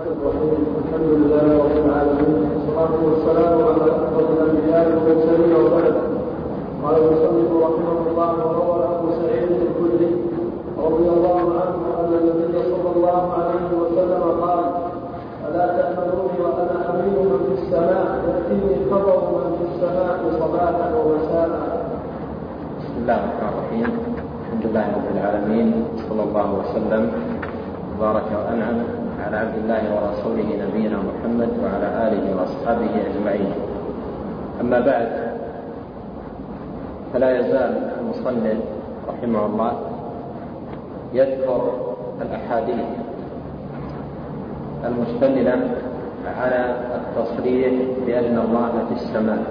الرحيم. الحمد لله رب العالمين، والصلاة والسلام على أفضل الأنبياء والمرسلين وبعد. قال المصنف رحمه الله: وروى أبو سعيد الخدري رضي الله عنه أن النبي صلى الله عليه وسلم قال: ألا تأمنوني وأنا أمين من في السماء، يأتيني خبر من في السماء صباحا ومساء. بسم الله الرحمن الرحيم. الحمد لله رب العالمين، صلى الله وسلم وبارك وأنعم على عبد الله ورسوله نبينا محمد وعلى آله وأصحابه أجمعين. أما بعد، فلا يزال المصنف رحمه الله يذكر الأحاديث المشتملة على التصريح بأن الله في السماء،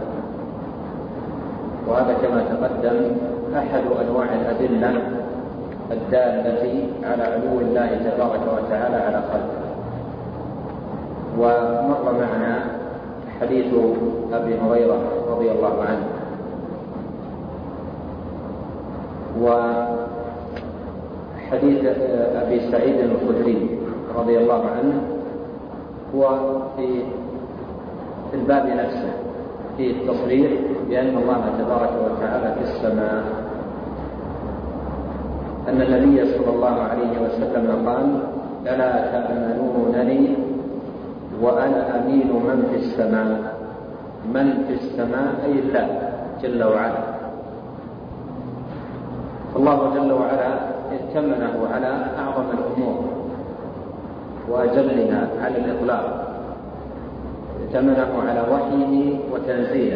وهذا كما تقدم أحد أنواع الأدلة الدالة على علو الله تبارك وتعالى على خلقه. ومر معنا حديث أبي هريرة رضي الله عنه، وحديث أبي سعيد الخدري رضي الله عنه هو في الباب نفسه، في التصريح بأن الله تبارك وتعالى في السماء، أن النبي صلى الله عليه وسلم قال: ألا تأمنونني وأنا أمين من في السماء. من في السماء أي الله جل وعلا. الله جل وعلا ائتمنه على أعظم الأمور وأجلها على الإطلاق، ائتمنه على وحيه وتنزيله،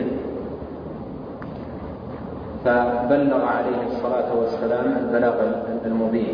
فبلغ عليه الصلاة والسلام البلاغ المبين،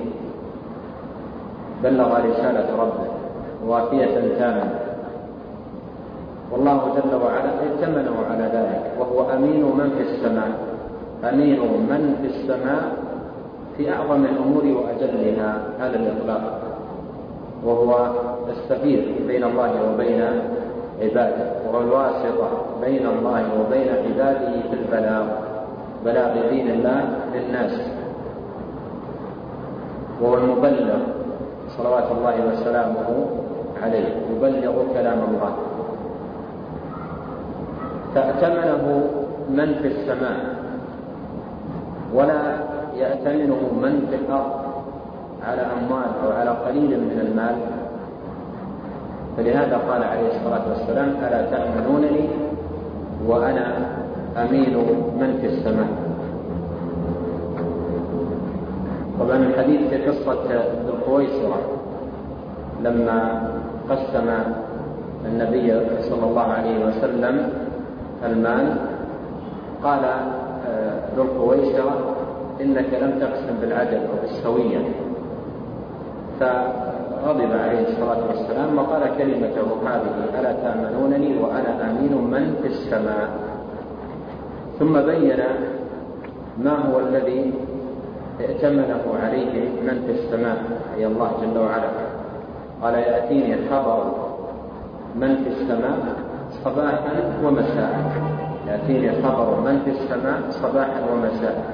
بلغ رسالة ربه وافية تامة، والله جل وعلا ائتمنه على ذلك، وهو أمين من في السماء، أمين من في السماء في أعظم الأمور وأجلها على الإطلاق، وهو السفير بين الله وبين عباده، وهو الواسطة بين الله وبين عباده في بلاغ دين الله للناس، وهو المبلغ صلوات الله وسلامه عليه، يبلغ كلام الله. فأتمنه من في السماء، ولا يأتمنه من في الأرض على أموال أو على قليل من المال. فلهذا قال عليه الصلاة والسلام: ألا تأمنونني وأنا أمين من في السماء. طبعا الحديث في قصة ذو القويسرة لما قسم النبي صلى الله عليه وسلم المال، قال ذو القويسرة: إنك لم تقسم بالعدل أو بالسوية. فغضب عليه الصلاة والسلام وقال كلمته هذه: ألا تأمنونني وأنا أمين من في السماء. ثم بين ما هو الذي ائتمنه عليه من في السماء، أي الله جل وعلا. قال: يأتيني خبر من في السماء صباحا ومساء. يأتيني خبر من في السماء صباحا ومساء.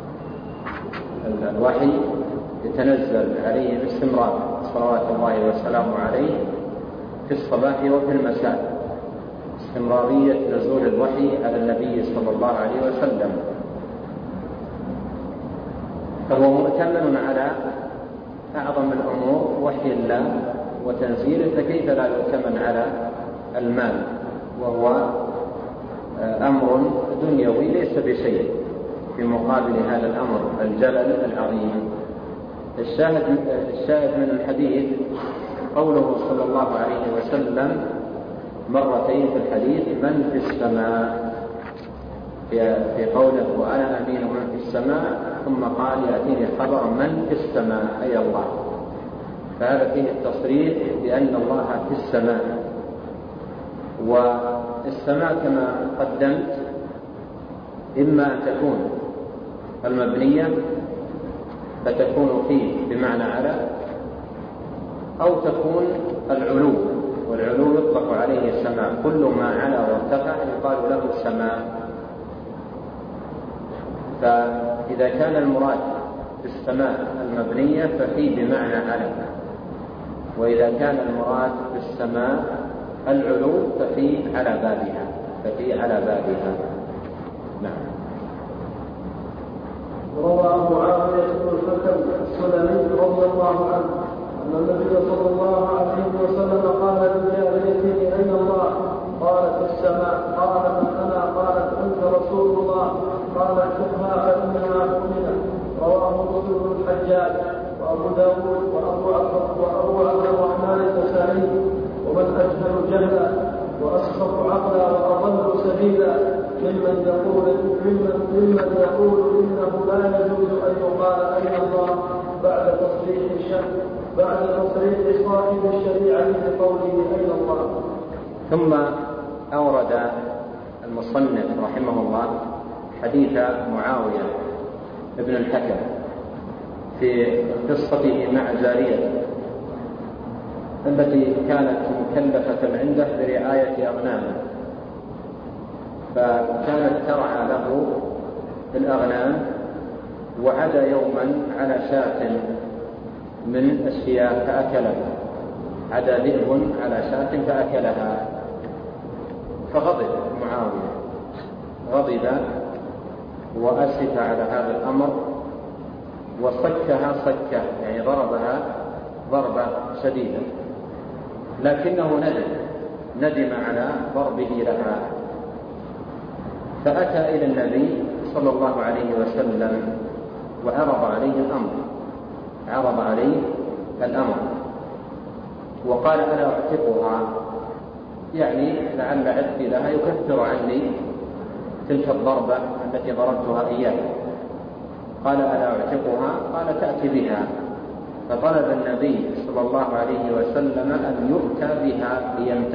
الوحي يتنزل عليه باستمرار صلوات الله وسلامه عليه في الصباح وفي المساء، استمرارية نزول الوحي على النبي صلى الله عليه وسلم. فهو مؤتمن على أعظم الأمور وحي الله وتنزيله، فكيف لا يؤتمن على المال، وهو أمر دنيوي ليس بشيء في مقابل هذا الأمر الجلل العظيم. الشاهد من الحديث قوله صلى الله عليه وسلم مرتين في الحديث: من في السماء، في قوله وأنا أمين من في السماء، ثم قال: يأتيني خبر من في السماء أي الله. فهذا فيه التصريح بأن الله في السماء. والسماء كما قدمت إما أن تكون المبنية فتكون فيه بمعنى على، أو تكون العلو، والعلو يطلق عليه السماء، كل ما علا وارتفع يقال له سماء. فإذا كان المراد في السماء المبنية ففي بمعنى على، وإذا كان المراد بالسماء العلو ففي على بابها. نعم. روى أبو عاوية بن الحكم السلمي رضي الله عنه أن النبي صلى الله عليه وسلم قال لجاريته: أين الله؟ قالت: في السماء. قال: من أنا؟ قالت: أنت رسول الله. قال: اشوفها فإنها مؤمنة. رواه مسلم بن الحجاج وأبو داود وأبو عبد الرحمن النسائي. ومن أجهل جهلا وأسخط عقلا وأضل سبيلا ممن يقول إنه لا يجوز أن يقال أين الله بعد تصريح صاحب الشريعة بقوله أين الله. ثم أورد المصنف رحمه الله حديث معاوية ابن الحكم في قصته مع جاريته التي كانت مكلفة عنده برعاية أغنامه، فكانت ترعى له الأغنام، وعدا يوما على شاة من الشياه فأكلها، عدا ذئب على شاة فأكلها، فغضب معاوية، غضب وأسف على هذا الأمر وصكها صكة، يعني ضربها ضربة شديدة، لكنه ندم على ضربه لها، فأتى إلى النبي صلى الله عليه وسلم وعرض عليه الأمر وقال: أنا أعتقها، يعني لعل عتقي لها يكفر عني تلك الضربة التي ضربتها إياها. قال: أنا أعتقها. قال: تأتي بها. فطلب النبي صلى الله عليه وسلم أن يؤتى بها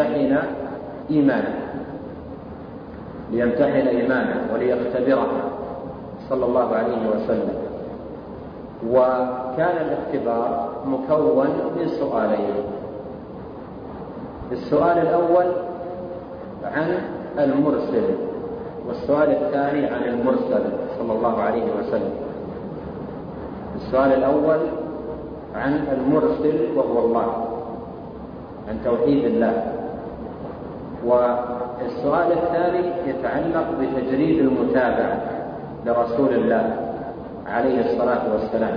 ليمتحن إيمانه وليختبرها صلى الله عليه وسلم. وكان الاختبار مكون من سؤالين: السؤال الأول عن المرسل، والسؤال الثاني عن المرسل صلى الله عليه وسلم. السؤال الأول عن المرسل وهو الله، عن توحيد الله، والسؤال الثاني يتعلق بتجريد المتابعة لرسول الله عليه الصلاة والسلام.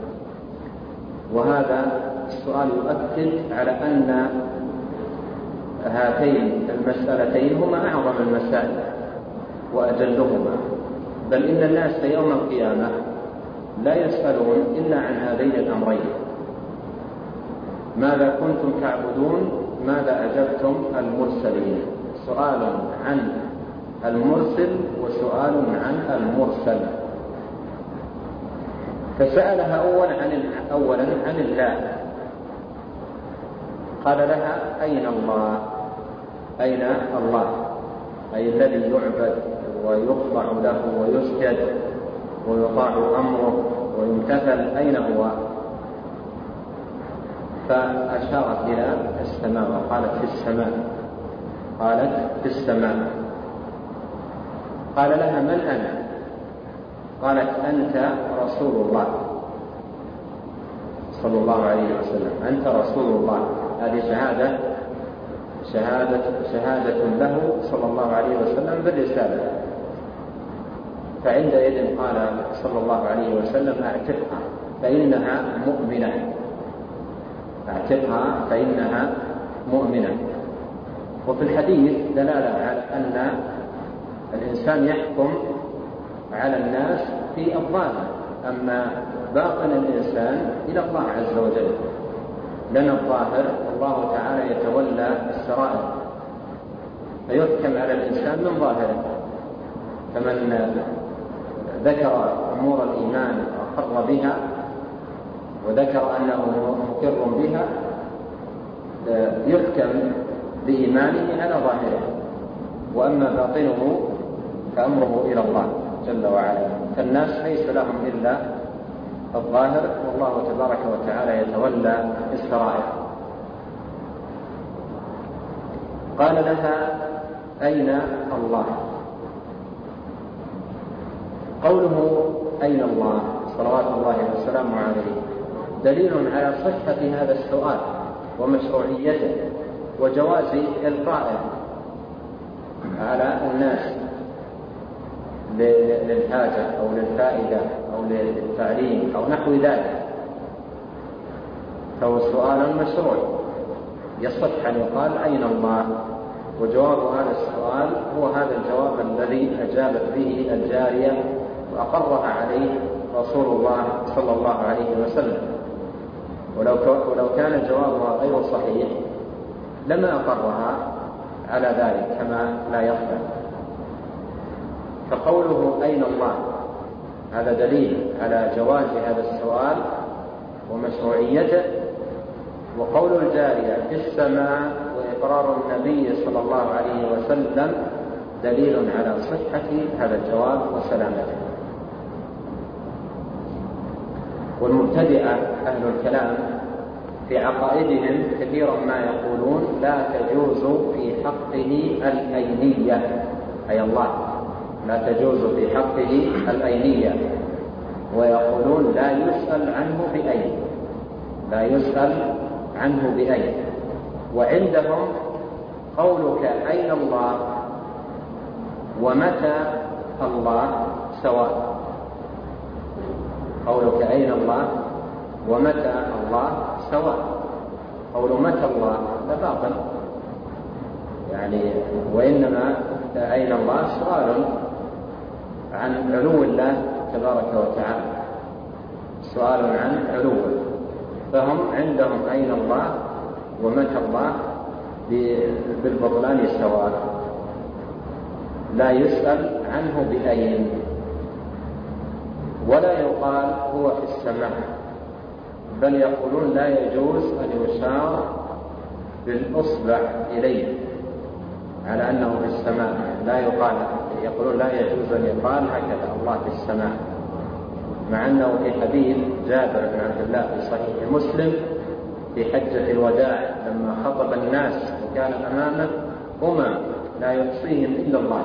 وهذا السؤال يؤكد على أن هاتين المسألتين هما أعظم المسائل وأجلهما، بل إن الناس يوم القيامة لا يسألون إلا عن هذين الأمرين: ماذا كنتم تعبدون، ماذا أجبتم المرسلين. سؤال عن المرسل وسؤال عن المرسل. فسألها أولا عن الله، قال لها: أين الله؟ أين الله أي الذي يعبد ويخضع له ويسجد ويطاع أمره ويمتثل، أين هو؟ فأشارت إلى السماء وقالت: في السماء. قال لها: من أنا؟ قالت: أنت رسول الله صلى الله عليه وسلم، أنت رسول الله. هذه شهادة له صلى الله عليه وسلم بالرسالة. فعندئذ قال صلى الله عليه وسلم: أعتقها فإنها مؤمنة. وفي الحديث دلالة على أن الإنسان يحكم على الناس في الظاهر، أما باطن الإنسان إلى الله عز وجل، لأن الظاهر الله تعالى يتولى السرائر، فيحكم على الإنسان من ظاهره. فمن ذكر أمور الإيمان وأقر بها وذكر أنه مقر بها يحكم بإيمانه على ظاهره، وأما باطنه فأمره إلى الله جل وعلا. فالناس ليس لهم إلا الظاهر، والله تبارك وتعالى يتولى السرائر. قال لها: أين الله؟ قوله أين الله صلوات الله وسلامه عليه دليل على صحة هذا السؤال، ومشروعيته وجواز إلقائه على الناس للحاجة أو للفائدة أو للتعليم أو نحو ذلك، فهو سؤال مشروع يصح أن يقال أين الله؟ وجواب هذا السؤال هو هذا الجواب الذي أجابت به الجارية وأقرها عليه رسول الله صلى الله عليه وسلم. ولو كان جوابها غير صحيح لما أقرها على ذلك كما لا يخفى. فقوله أين الله هذا دليل على جواز هذا السؤال ومشروعيته، وقول الجارية في السماء وإقرار النبي صلى الله عليه وسلم دليل على صحة هذا الجواب وسلامته. والمبتدئة أهل الكلام في عقائدهم كثيرا ما يقولون لا تجوز في حقه الأينية، أي الله لا تجوز في حقه الأينية، ويقولون لا يسأل عنه بأين، لا يسأل عنه بأين. وعندهم قولك أين الله ومتى الله سواء، قولك أين الله ومتى الله سواء. قول متى الله لا باطل يعني، وإنما أين الله سؤال عن علو الله تبارك وتعالى، سؤال عن علوه، فهم عندهم أين الله ومتى الله بالبطلان سواء، لا يسأل عنه بأين. ولا يقال هو في السماء، بل يقولون لا يجوز أن يشار بالأصبع إليه على أنه في السماء، لا يقال، يقولون لا يجوز أن يقال هكذا الله في السماء، مع أنه في حديث جابر بن عبد الله في صحيح مسلم في حجة الوداع لما خطب الناس وكان أمامه لا يحصيهم إلا الله،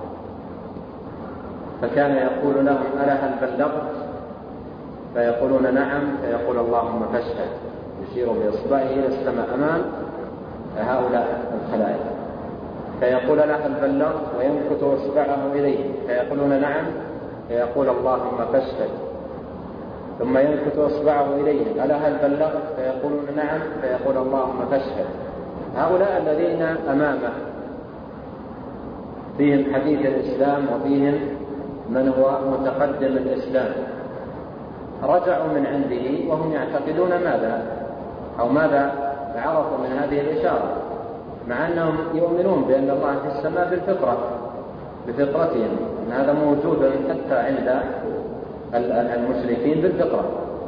فكان يقول لهم ألا هل بلغت؟ فيقولون نعم، فيقول اللهم فاشهد، يشير بإصبعه إلى السماء أمام هؤلاء الخلائق، فيقول ألا هل بلغت؟ وينكت إصبعه إليه، فيقولون نعم، فيقول اللهم فاشهد، ثم ينكت إصبعه إليه ألا هل بلغت؟ فيقولون نعم، فيقول اللهم فاشهد. هؤلاء الذين أمامه فيهم حديث الإسلام وفيهم من هو متقدم الإسلام، رجعوا من عنده وهم يعتقدون ماذا عرفوا من هذه الإشارة، مع أنهم يؤمنون بأن الله في السماء بفطرتهم، أن هذا موجود حتى عند المشركين بالفطرة.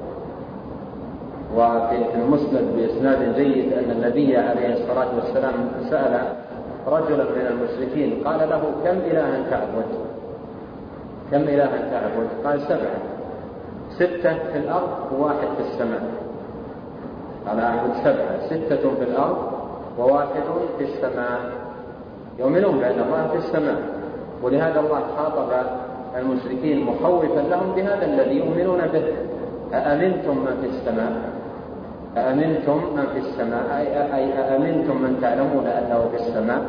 وفي المسند بإسناد جيد أن النبي عليه الصلاة والسلام سأل رجلا من المشركين قال له كم إلها تعبد؟ قال 7، 6 في الأرض وواحد في السماء. قال أعبد 7، 6 في الأرض وواحد في السماء. يؤمنون بأن الله في السماء، ولهذا الله خاطب المشركين مخوفا لهم بهذا الذي يؤمنون به: أأمنتم من في السماء؟ أأمنتم من في السماء أي أأمنتم من تعلمون أنه في السماء؟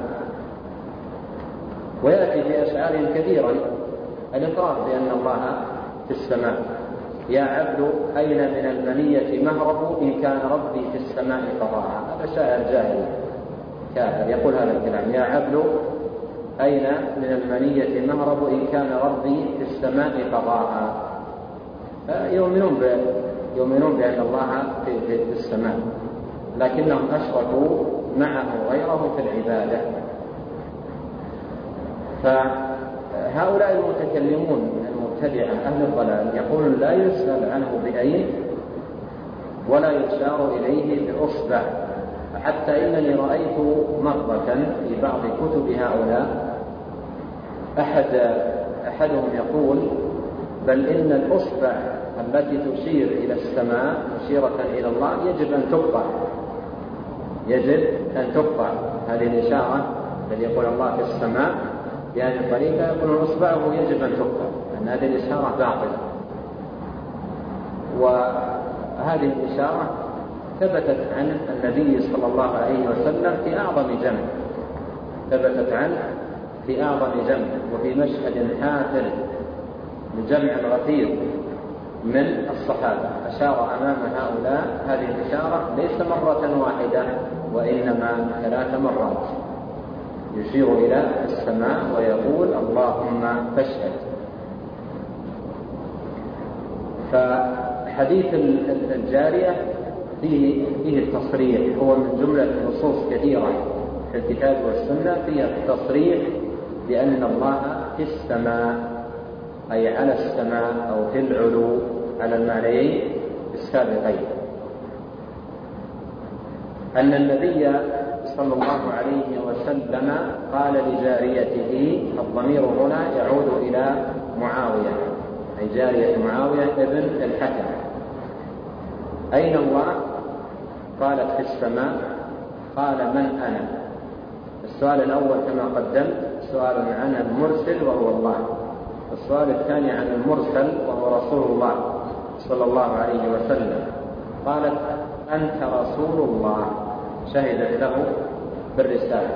ويأتي في أشعار كثيرا الإقرار بأن الله في السماء: يا عبد أين من المنية مهرب إن كان ربي في السماء فضاعا. هذا شاعر جاهل كافر يقول هذا الكلام: يا عبد أين من المنية مهرب إن كان ربي في السماء فضاعا. يؤمنون بأن الله في السماء، لكنهم أشركوا معه غيره في العبادة. فهؤلاء المتكلمون المبتدعة أهل الضلال يقولون لا يسأل عنه بأين ولا يشار إليه بأصبع، حتى إنني رأيت مرة في بعض كتب هؤلاء أحدهم يقول: بل إن الأصبع التي تشير إلى السماء مشيرة إلى الله يجب أن تقطع هذه الإشارة الذي يقول الله في السماء بهذه الطريقة، يقول أصبعه يجب أن تقطع، أن هذه الإشارة باطلة. وهذه الإشارة ثبتت عن النبي صلى الله عليه وسلم في أعظم جمع، ثبتت عنه في أعظم جمع، وفي مشهد حافل لجمع غفير من الصحابة أشار أمام هؤلاء هذه الإشارة ليس مرة واحدة وإنما 3 مرات، يشير إلى السماء ويقول اللهم فاشهد. فحديث الجارية فيه التصريح، هو من جملة نصوص كثيرة في الكتاب والسنة فيها التصريح بأن الله في السماء، أي على السماء أو في العلو، على المعنيين السابقين. أن النبي صلى الله عليه وسلم قال لجاريته، الضمير هنا يعود إلى معاوية، أي جارية معاوية ابن الحكم، أين الله؟ قالت في السماء. قال من أنا؟ السؤال الأول كما قدمت سؤال عن المرسل وهو الله، السؤال الثاني عن المرسل وهو رسول الله صلى الله عليه وسلم. قالت أنت رسول الله، شهدت له بالرسالة.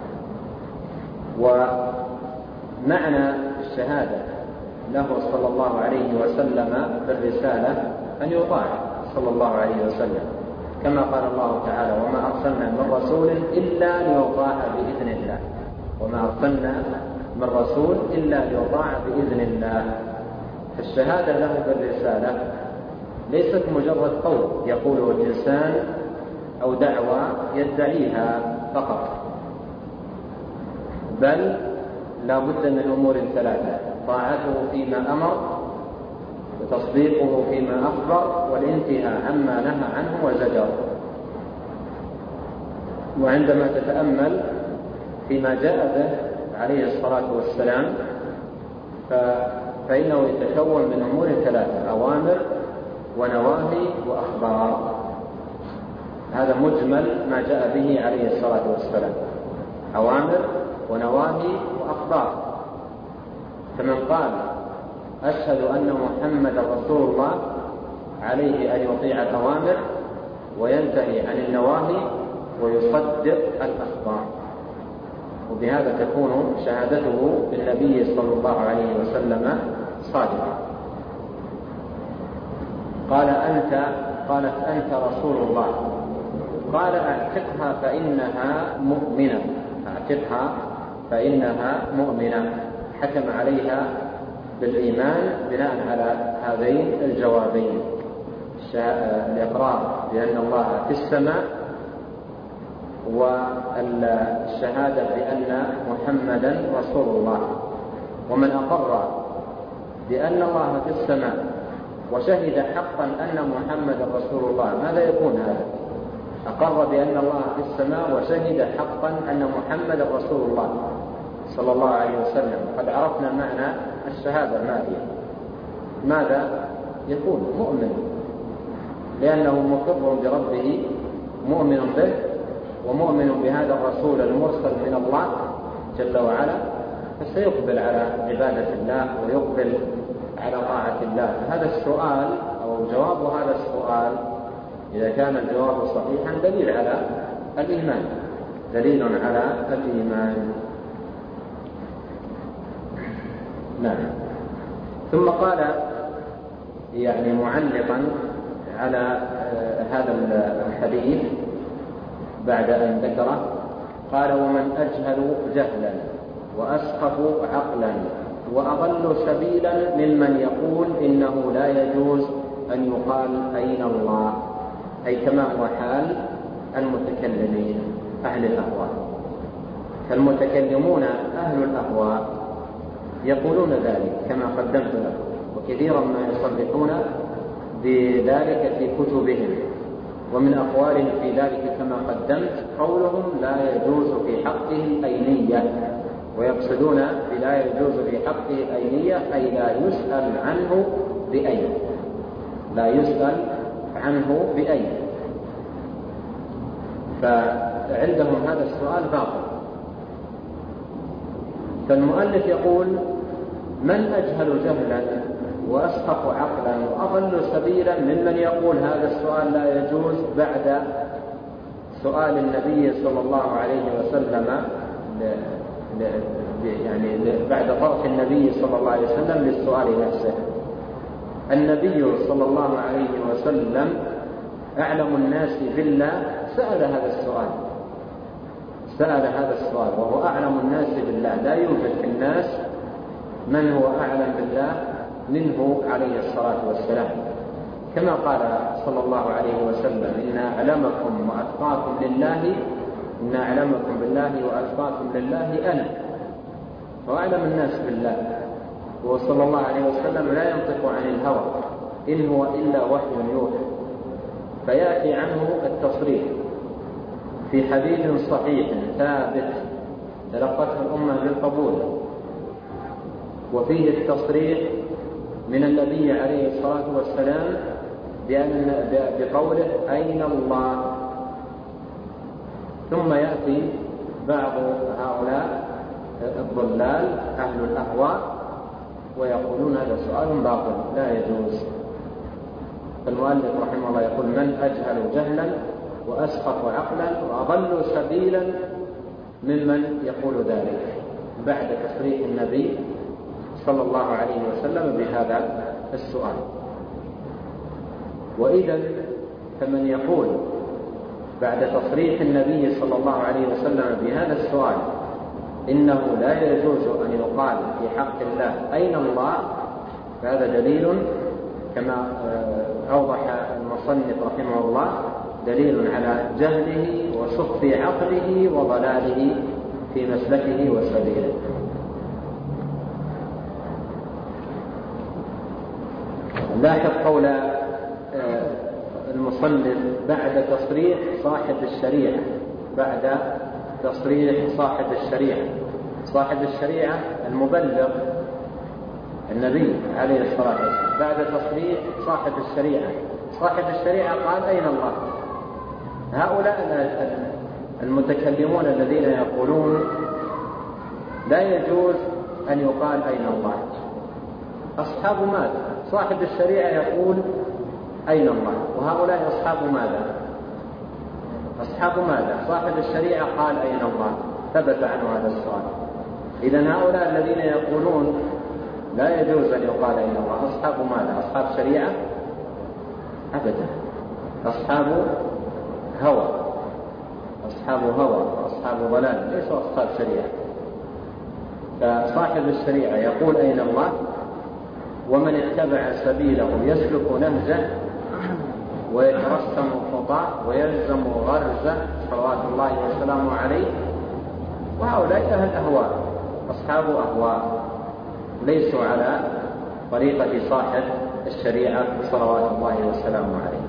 ومعنى الشهادة له صلى الله عليه وسلم بالرسالة أن يطاع صلى الله عليه وسلم، كما قال الله تعالى وما أرسلنا من رسول إلا ليطاع بإذن الله، وما أرسلنا من رسول إلا ليطاع بإذن الله. فالشهادة له بالرسالة ليست مجرد قول يقوله الإنسان أو دعوة يدعيها فقط، بل لا بد من أمور 3: طاعته فيما أمر، وتصديقه فيما أخبر، والانتهاء عما نهى عنه وزجر. وعندما تتأمل فيما جاء به عليه الصلاة والسلام فإنه يتكون من أمور 3: أوامر ونواهي وأخبار. هذا مجمل ما جاء به عليه الصلاة والسلام: أوامر ونواهي وأخبار. فمن قال أشهد أن محمدا رسول الله عليه أن يطيع الأوامر وينتهي عن النواهي ويصدق الأخبار، وبهذا تكون شهادته بالنبي صلى الله عليه وسلم صادقة. قالت أنت رسول الله. قال أعتقها فإنها مؤمنة، أعتقها فإنها مؤمنة. حكم عليها بالإيمان بناء على هذين الجوابين: الإقرار بأن الله في السماء، والشهادة بأن محمدا رسول الله. ومن أقر بأن الله في السماء وشهد حقا أن محمدا رسول الله، ماذا يكون هذا؟ أقر بأن الله في السماء وشهد حقا أن محمدا رسول الله صلى الله عليه وسلم. قد عرفنا معنى الشهادة ما هي. ماذا يكون؟ مؤمن، لأنه مقر بربه، مؤمن به، ومؤمن بهذا الرسول المرسل من الله جل وعلا، فسيقبل على عبادة الله ويقبل على طاعة الله. هذا السؤال أو جواب هذا السؤال إذا كان الجواب صحيحا دليل على الإيمان، دليل على الإيمان. نعم. ثم قال يعني معلقا على هذا الحديث بعد أن ذكره، قال ومن أجهل جهلا وأسخف عقلا وأضل سبيلا ممن يقول إنه لا يجوز أن يقال أين الله، أي كما هو حال المتكلمين أهل الأهواء. فالمتكلمون أهل الأهواء يقولون ذلك كما قدمت لكم، وكثيرا ما يصرحون بذلك في كتبهم. ومن أقوالهم في ذلك كما قدمت قولهم لا يجوز في حقه الأينية، ويقصدون بلا يجوز في حقه الأينية أي لا يسأل عنه بأين، لا يسأل عنه بأين. فعندهم هذا السؤال باطل. فالمؤلف يقول من أجهل جهلا وأسقط عقلا وأضل سبيلا ممن يقول هذا السؤال لا يجوز بعد سؤال النبي صلى الله عليه وسلم يعني بعد طرح النبي صلى الله عليه وسلم للسؤال نفسه. النبي صلى الله عليه وسلم أعلم الناس بالله سأل هذا السؤال وهو أعلم الناس بالله. لا يوجد في الناس من هو أعلم بالله منه عليه الصلاة والسلام، كما قال صلى الله عليه وسلم إن أعلمكم بالله وأتقاكم لله أنا. وأعلم الناس بالله، وصلى الله عليه وسلم لا ينطق عن الهوى إن هو إلا وحي يوحى، فيأتي عنه التصريح في حديث صحيح ثابت تلقته الأمة بالقبول، وفيه التصريح من النبي عليه الصلاة والسلام بقوله أين الله. ثم يأتي بعض هؤلاء الضلال أهل الأهواء ويقولون هذا سؤال باطل لا يجوز. فالمؤلف رحمه الله يقول من أجهل جهلا وأسقط عقلا وأضل سبيلا ممن يقول ذلك بعد تصريح النبي صلى الله عليه وسلم بهذا السؤال. وإذا فمن يقول بعد تصريح النبي صلى الله عليه وسلم بهذا السؤال إنه لا يجوز أن يقال في حق الله أين الله، فهذا دليل كما أوضح المصنف رحمه الله دليل على جهله وسقط عقله وضلاله في مسلكه وسبيله. لاحظ قول المصنف بعد تصريح صاحب الشريعة المبلغ النبي عليه الصلاة والسلام. بعد تصريح صاحب الشريعة قال أين الله. هؤلاء المتكلمون الذين يقولون لا يجوز أن يقال أين الله أصحاب ماذا؟ صاحب الشريعة يقول أين الله، وهؤلاء أصحاب ماذا؟ صاحب الشريعة قال أين الله، ثبت عنه هذا السؤال. إذن هؤلاء الذين يقولون لا يجوز أن يقال أين الله أصحاب ماذا؟ أصحاب شريعة؟ أبدا، أصحاب هوى وأصحاب ضلال، ليسوا أصحاب شريعة. فصاحب الشريعة يقول أين الله، ومن اتبع سبيله يسلك نهجه ويترسم خطاه ويلزم غرزه صلوات الله وسلامه عليه. وهؤلاء أهل أهواء، أصحاب أهواء، ليسوا على طريقة صاحب الشريعة صلوات الله وسلامه عليه.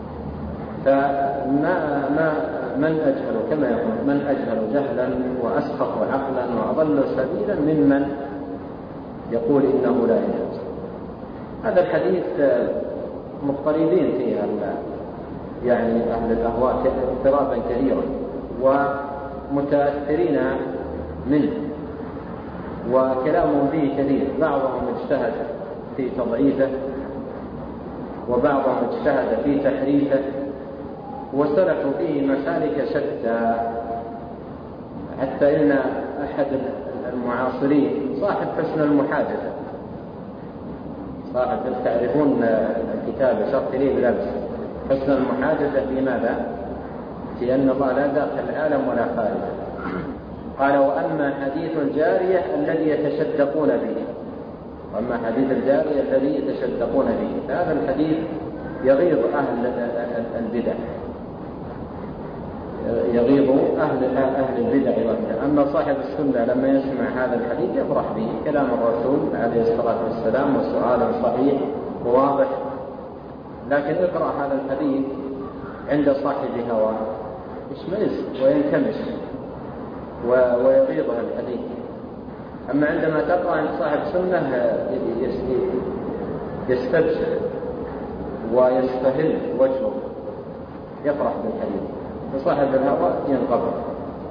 من أجهل كما يقول من أجهل جهلا وأسقط عقلا وأضل سبيلا ممن يقول إنه لا يجوز. هذا الحديث مضطربين فيه يعني أهل الأهواء اضطرابا كثيرا ومتأثرين منه، وكلامهم فيه كثير. بعضهم اجتهد في تضعيفه وبعضهم اجتهد في تحريفه، وسلكوا فيه مسالك شتى، حتى إن أحد المعاصرين صاحب حسن المحادثة، تعرفون الكتاب شرط لي بلبس حسن المحادثة في ماذا؟ في أن الله لا داخل العالم ولا خارجه. قال وأما حديث الجارية الذي يتشدقون به، هذا الحديث يغيظ أهل البدع، أما صاحب السنة لما يسمع هذا الحديث يفرح به، كلام الرسول عليه الصلاة والسلام وسؤال صحيح وواضح. لكن اقرأ هذا الحديث عند صاحب هوى يشمئز وينكمش ويغيظه الحديث. أما عندما تقرأ عند صاحب سنة يستبشر ويستهل وجهه، يفرح بالحديث. وصاحب الهوى ينقبض.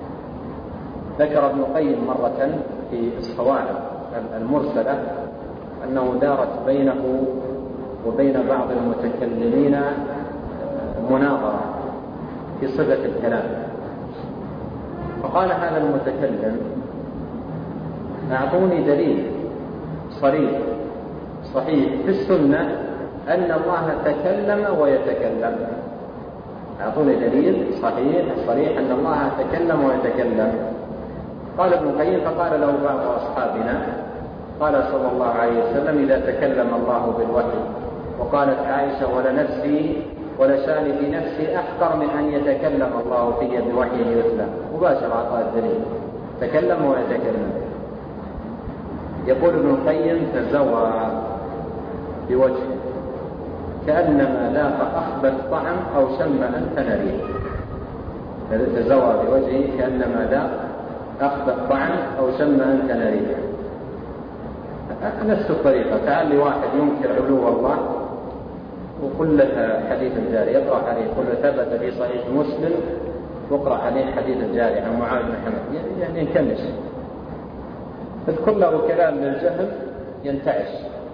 ذكر ابن القيم مرة في الصواعق المرسلة أنه دارت بينه وبين بعض المتكلمين مناظرة في صفة الكلام، فقال هذا المتكلم: أعطوني دليل صريح صحيح في السنة أن الله تكلم ويتكلم. أعطوني دليل صريح أن الله تكلم ويتكلم. قال ابن القيم: فقال له بعض أصحابنا: قال صلى الله عليه وسلم: إذا تكلم الله بالوحي. وقالت عائشة: ولنفسي ولشاني في نفسي أحقر من أن يتكلم الله في بوحي يتلى. مباشرة أعطاه الدليل: تكلم ويتكلم. يقول ابن القيم: تزوى بوجهه كأنما ذاق أخبث طعم أو شم أنتن ريح. تزوى بوجهه كأنما ذاق أخبث طعم أو شم أنتن ريح. نفس الطريقة. تعال لي واحد ينكر علو الله وقل له حديث الجاري، يقرأ عليه يقول ثبت في صحيح مسلم، واقرأ عليه حديث الجاري عن معاذ بن حمد، يعني ينكمش. تذكر له كلام للجهل ينتعش،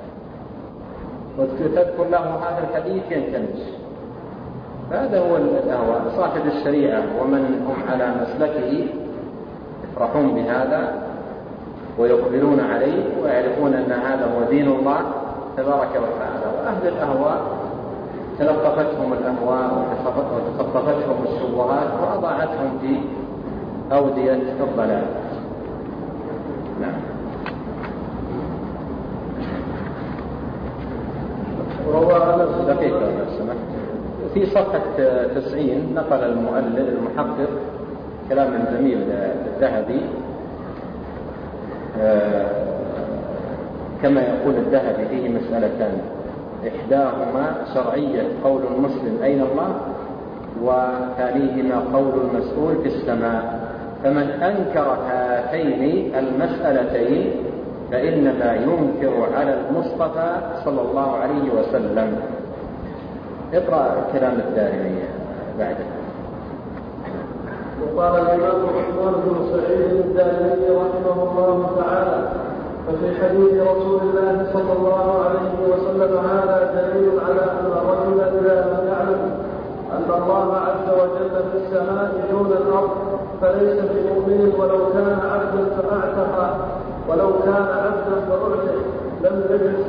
وتذكر له هذا الحديث ينكمش. هذا هو الأهواء. صاحب الشريعة ومن هم على مسلكه يفرحون بهذا ويقبلون عليه ويعرفون أن هذا هو دين الله تبارك وتعالى. وأهل الأهواء تلطفتهم الأهواء وتخطفتهم الشبهات وأضاعتهم في أودية الضلال. نعم. دقيقة لو سمحت. في صفحة 90 نقل المحقق كلام جميل للذهبي، كما يقول الذهبي: فيه مسألتان، إحداهما شرعية قول المسلم أين الله، وثانيهما قول المسؤول في السماء. فمن أنكر هاتين المسألتين فإنما ينكر على المصطفى صلى الله عليه وسلم. اقرأ كلام الدارمي بعده. وقال الإمام عثمان بن سعيد الدارمي رحمه الله تعالى: ففي حديث رسول الله صلى الله عليه وسلم هذا دليل على أن الرجل إذا لم يعلم أن الله عز وجل في السماء دون الأرض فليس بمؤمن ولو كان عبدا فأعتق، ولو كان عبدا فأعتق لم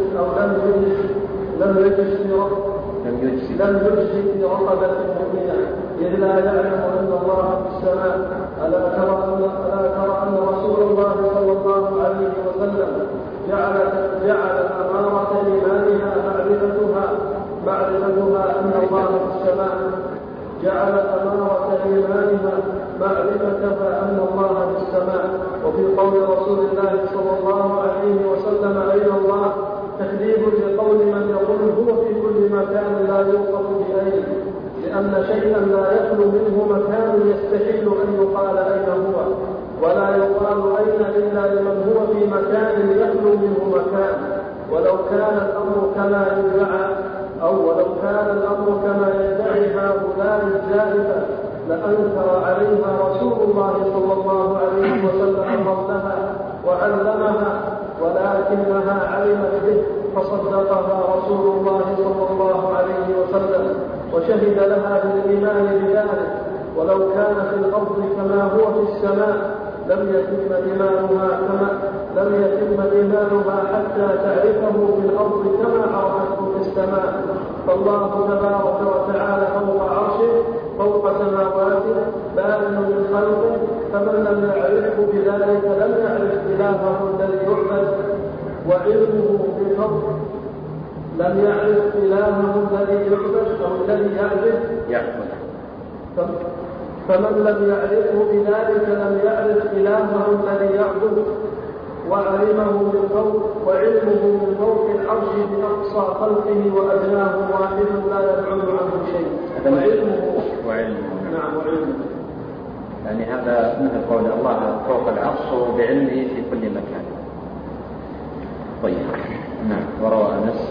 يجزي في رقبة مؤمنة، إذ لا يعلم أن الله في السماء. ألا ترى أن رسول الله صلى الله عليه وسلم جعل أمارة إيمانها معرفتها أن الله في السماء، جعل أمارة إيمانها معرفتها أن الله في السماء. وفي قول رسول الله صلى الله عليه وسلم أين الله تكذيب لقول من يقول هو في كل مكان لا يوقف بأين، لأن شيئا لا يخلو منه مكان يستحيل أن يقال أين هو، ولا يقال أين إلا لمن هو في مكان يخلو منه مكان. ولو كان الأمر كما يدعي هؤلاء الزائفة لأنكر عليها رسول الله صلى الله عليه وسلم قولها وعلمها، ولكنها علمت به فصدقها رسول الله صلى الله عليه وسلم وشهد لها بالإيمان بذلك. ولو كان في الأرض كما هو في السماء لم يتم إيمانها حتى تعرفه في الأرض كما عرفته في السماء. فالله تبارك وتعالى فوق عرشه فوق سماواته بائن من خلقه، فمن لم يعرفه بذلك لم يعرف إلهه الذي يعبد وعلمه بالفضل، لم يعرف إلهه الذي يعبد أو الذي يعبد. فمن لم يعرفه بذلك لم يعرف إلهه الذي يعبد وعلمه من فوق، وعلمه من فوق العرش بأقصى خلقه وأدناه واحد لا يبعد عنه شيء. وعلمه. نعم وعلمه. يعني هذا مثل قول الله فوق العرش وبعلمه في كل مكان. طيب. نعم. وروى أنس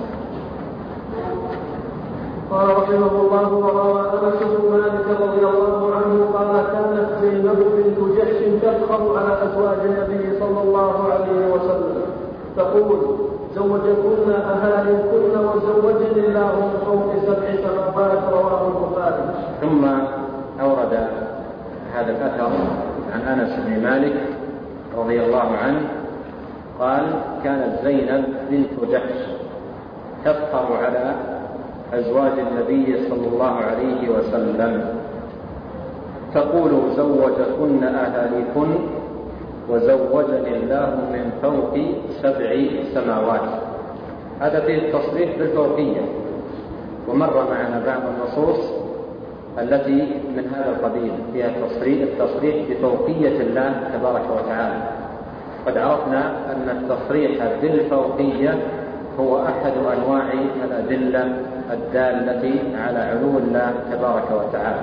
قال رحمه الله: وروى أنس بن مالك رضي الله عنه قال: كانت زينب بنت جحش تفخر على أزواج النبي صلى الله عليه وسلم تقول: زوجكن أهاليكن وزوجني الله من فوق 7 سماوات. رواه البخاري. ثم أورد هذا الأثر عن أنس بن مالك رضي الله عنه قال: كانت زينب بنت جحش تفخر على أزواج النبي صلى الله عليه وسلم تقول: زوجكن أهاليكن وزوجني الله من فوق 7 سماوات. هذا فيه التصريح بالفوقية، ومر معنا بعض النصوص التي من هذا القبيل فيها التصريح بفوقية الله تبارك وتعالى. قد عرفنا أن التصريح بالفوقية هو أحد أنواع الأدلة الدالة على علو الله تبارك وتعالى.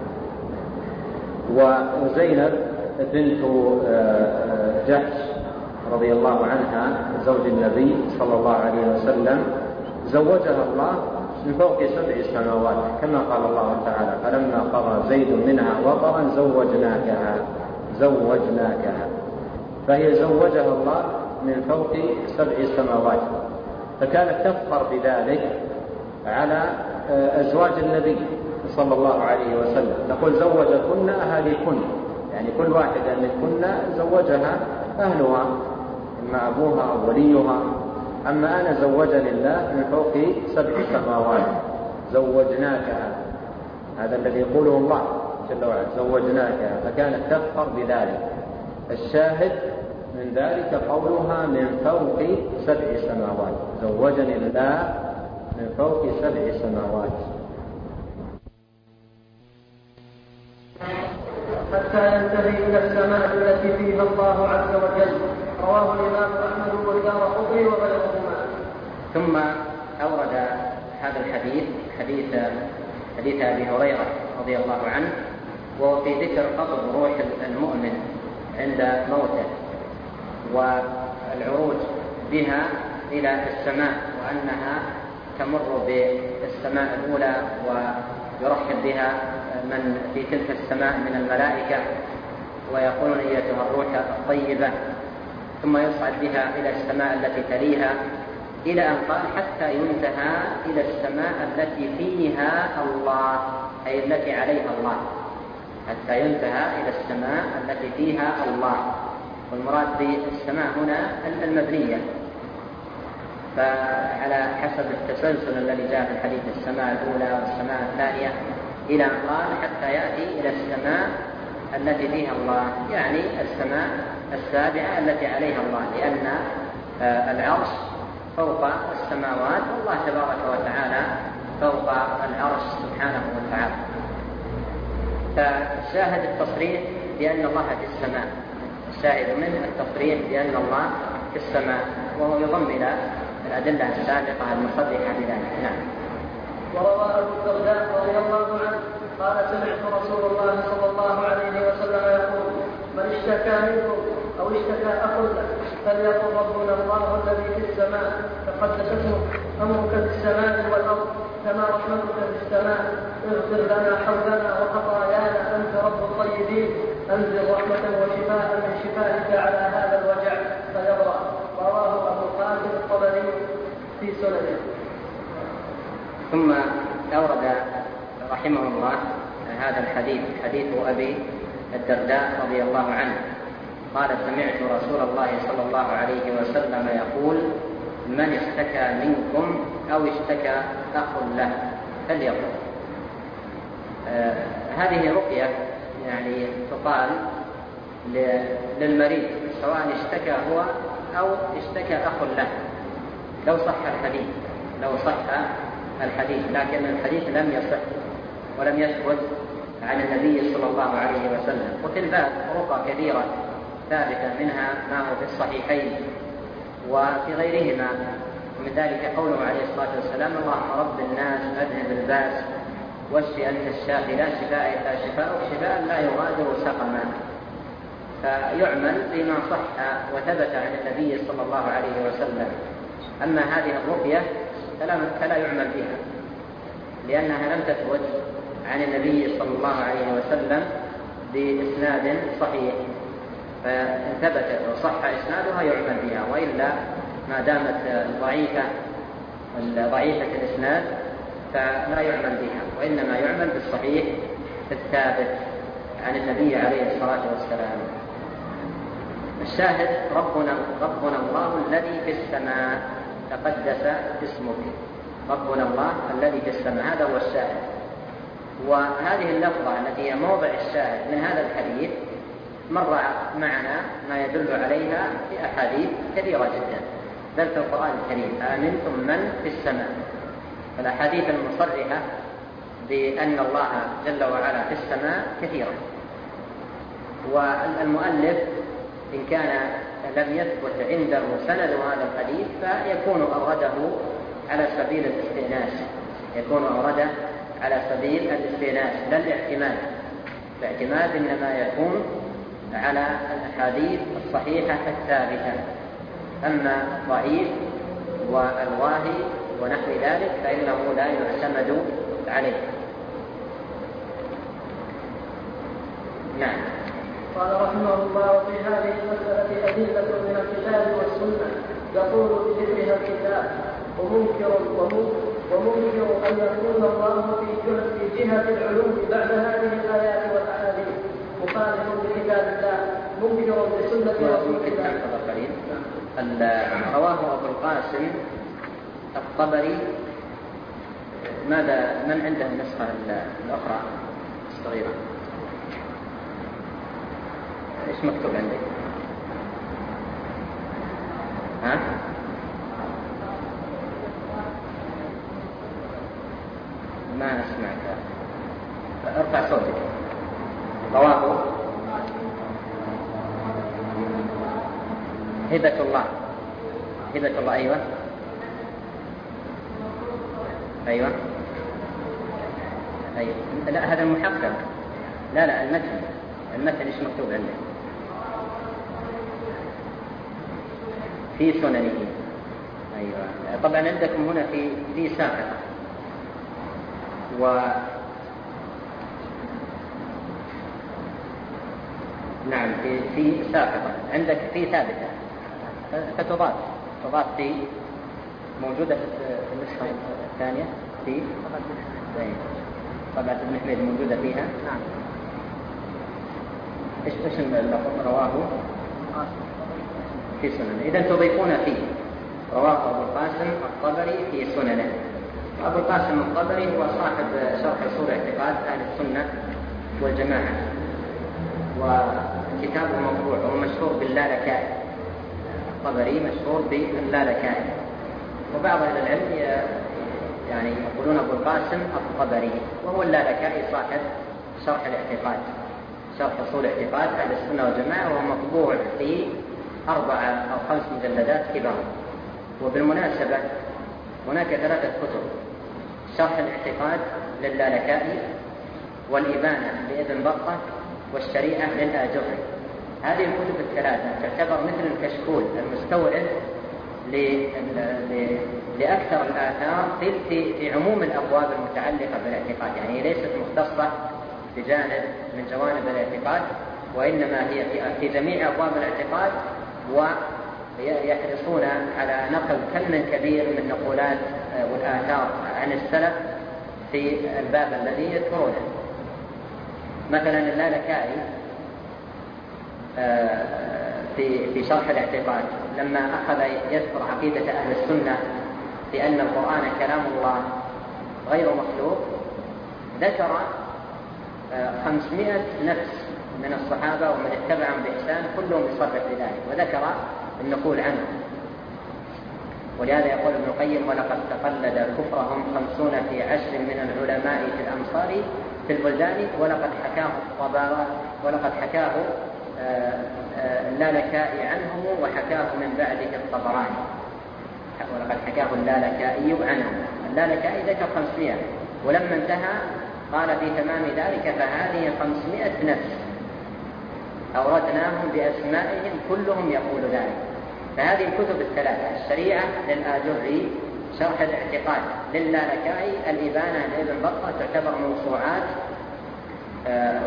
وزينب بنت جحش رضي الله عنها زوج النبي صلى الله عليه وسلم زوجها الله من فوق 7 سماوات، كما قال الله تعالى: فلما قضى زيد منها وطرا زوجناكها. فهي زوجها الله من فوق 7 سماوات، فكانت تفخر بذلك على أزواج النبي صلى الله عليه وسلم، تقول: زوجكن أهاليكن، يعني كل واحدة منكن زوجها أهلها، إما أبوها أو وليها. أما أنا زوجني الله من فوق 7 سماوات، زوجناكها، هذا الذي يقوله الله جل وعلا، زوجناكها، فكانت تفخر بذلك. الشاهد من ذلك قولها من فوق 7 سماوات، زوجني الله من فوق 7 سماوات. حتى ينتهي إلى السماء التي فيها الله عز وجل. رواه الإمام أحمد والدارقطني وغيرهما. ثم أورد هذا الحديث حديث أبي هريرة رضي الله عنه، وهو في ذكر قبض روح المؤمن عند موته والعروج بها إلى السماء، وأنها تمر بالسماء الأولى ويرحب بها من في تلك السماء من الملائكة ويقولون: أيتها الروح الطيبة، ثم يصعد بها إلى السماء التي تليها، إلى أن قال: حتى ينتهى إلى السماء التي فيها الله، أي التي عليها الله، حتى ينتهى إلى السماء التي فيها الله. والمراد بالسماء هنا المبنية، فعلى حسب التسلسل الذي جاء في الحديث: السماء الأولى والسماء الثانية، إلى أن قال: حتى يأتي إلى السماء التي فيها الله، يعني السماء السابعة التي عليها الله، لأن العرش فوق السماوات، والله تبارك وتعالى فوق العرش سبحانه وتعالى. فشاهد التصريح بأن الله في السماء، الشاهد من التصريح بأن الله في السماء، وهو يضم إلى الأدلة السابقة المصرحة بذلك. نعم. وروى أبو الدرداء رضي الله عنه قال: سمعت رسول الله صلى الله عليه وسلم يقول: من اشتكى منكم أو اشتكى أخ له فليقل: ربنا الله الذي في السماء تقدس اسمك، أمرك في السماء والأرض، كما رحمتك في السماء، اغفر لنا حولنا وخطايانا، أنت رب الطيبين، أنزل رحمة وشفاء من شفائك على هذا الوجع فيبرأ. رواه أبو القاسم الطبري في سننه. ثم أورد رحمه الله هذا الحديث، حديث أبي الدرداء رضي الله عنه قال: سمعت رسول الله صلى الله عليه وسلم يقول: من اشتكى منكم أو اشتكى أخ له فليقل. هذه رقية يعني تقال للمريض، سواء اشتكى هو أو اشتكى أخ له، لو صح الحديث، لكن الحديث لم يصح ولم يثبت عن النبي صلى الله عليه وسلم. وفي الباب رقى كثيرة ثابتة، منها ما هو في الصحيحين وفي غيرهما، ومن ذلك قوله عليه الصلاة والسلام: اللهم رب الناس أذهب الباس واشف أنت الشافي لا شفاء إلا شفاءك شفاء لا يغادر سقما. فيعمل بما صح وثبت عن النبي صلى الله عليه وسلم. أما هذه الرقية فلا يعمل بها، لأنها لم تثبت عن النبي صلى الله عليه وسلم بإسناد صحيح، فإن ثبتت وصح إسنادها يعمل بها، وإلا ما دامت ضعيفة الإسناد فلا يعمل بها، وإنما يعمل بالصحيح الثابت عن النبي عليه الصلاة والسلام. الشاهد ربنا الله الذي في السماء تقدس اسمك، ربنا الله الذي في السماء، هذا هو الشاهد. وهذه اللفظة التي هي موضع الشاهد من هذا الحديث مر معنا ما يدل عليها في أحاديث كثيرة جدا، بل في القرآن الكريم آمنتم من في السماء. فالأحاديث المصرحة بأن الله جل وعلا في السماء كثيرة، والمؤلف إن كان لم يثبت عنده سند هذا الحديث فيكون أورده على سبيل الاستئناس، لا الاعتماد. الاعتماد إنما يكون على الأحاديث الصحيحة الثابتة، أما الضعيف والواهي ونحو ذلك فإنه لا يعتمد عليه. نعم. قال رحمه الله: وفي هذه المسألة أدلة من الكتاب والسنة يقول بذكرها الكتاب، ومنكر أن يكون الله في جهة العلوم بعد هذه الآيات والأحاديث مخالف لكتاب الله منكر بسنة رسول الله. رواه أبو القاسم الطبري. من عنده النسخة الأخرى الصغيرة؟ إيش مكتوب عندك؟ ما أسمعك، ارفع صوتك. رواه هبة الله. أيوة. لا، هذا المحقق. لا، المتن إيش مكتوب عندك؟ في سننه. أيوة. طبعا عندكم هنا في ساقطة، نعم في ساقطة، عندك في ثابتة فتضاف في موجودة في النسخة الثانية في طبعة ابن حميد موجودة فيها. نعم. ايش رواه في سننه. إذا تضيفون فيه رواه أبو القاسم الطبري في سننه. أبو القاسم الطبري هو صاحب شرح أصول اعتقاد أهل السنة والجماعة، وكتابه مطبوع ومشهور باللالكائي. الطبري مشهور باللالكائي، وبعض أهل العلم يعني يقولون أبو القاسم الطبري، وهو اللالكائي صاحب شرح الاعتقاد، شرح أصول اعتقاد أهل السنة والجماعة، وهو مطبوع في 4 أو 5 مجلدات كبار. وبالمناسبة هناك 3 كتب: شرح الاعتقاد لللالكائي، والإبانة لابن بطة، والشريعة للآجري. هذه الكتب الثلاثة تعتبر مثل الكشكول المستوعب لأكثر الآثار في عموم الأبواب المتعلقة بالاعتقاد، يعني ليست مختصة بجانب من جوانب الاعتقاد، وإنما هي في جميع أبواب الاعتقاد، ويحرصون على نقل كم كبير من نقولات والآثار عن السلف في الباب الذي يذكرونه. مثلا اللالكائي في شرح الاعتقاد لما أخذ يذكر عقيدة أهل السنة بأن القرآن كلام الله غير مخلوق، ذكر 500 نفس من الصحابة ومن اتبعهم بإحسان كلهم يصرح بذلك، وذكر النقول عنه. ولهذا يقول ابن القيم: ولقد تقلد كفرهم 50 في 10 من العلماء في الأمصار في البلدان، ولقد حكاه اللالكائي عنهم، وحكاه من بعده الطبراني. ولقد حكاه اللالكائي عنهم. اللالكائي ذكر 500، ولما انتهى قال في تمام ذلك: فهذه 500 نفس أوردناهم بأسمائهم كلهم يقول ذلك. فهذه الكتب الثلاثة: الشريعة للآجري، شرح الاعتقاد لللالكائي، الإبانة لابن بطة، تعتبر موسوعات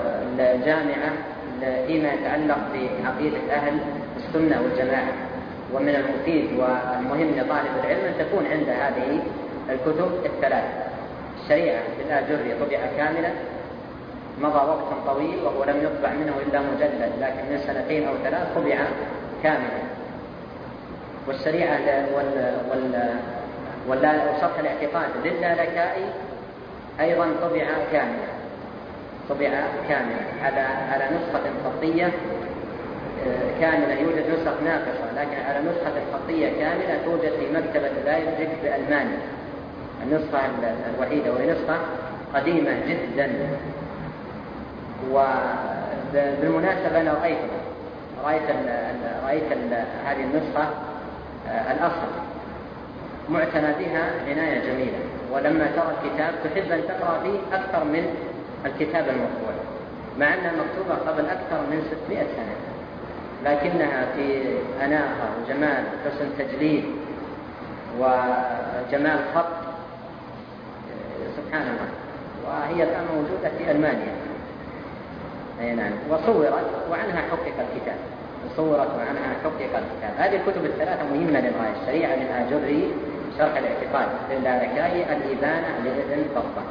جامعة فيما يتعلق بعقيدة أهل السنة والجماعة. ومن المفيد والمهم لطالب العلم أن تكون عند هذه الكتب الثلاث. الشريعة للآجري طبع كاملا، مضى وقت طويل وهو لم يطبع منه إلا مجلد، لكن من 2 أو 3 طبع كاملا. والشريعة وشرح الاعتقاد للالكائي أيضا طبع كاملا على نسخة خطية كاملة. يوجد نسخ ناقصة، لكن على نسخة خطية كاملة توجد في مكتبة لايبزيغ بألمانيا، النسخة الوحيدة، وهي نسخة قديمة جدا. وبالمناسبة أنا رأيت هذه النسخة الأصل معتنى بها عناية جميلة، ولما ترى الكتاب تحب أن تقرأ فيه أكثر من الكتاب المطبوع، مع أنها مكتوبة قبل أكثر من 600 سنة، لكنها في أناقة وجمال حسن تجليد وجمال خط سبحان الله. وهي الآن موجودة في ألمانيا. نعم. وصورت وعنها حقق الكتاب. هذه الكتب الثلاثة مهمة للغاية: الشريعة للآجري، شرح الاعتقاد للالكائي، الإبانة لابن بطة.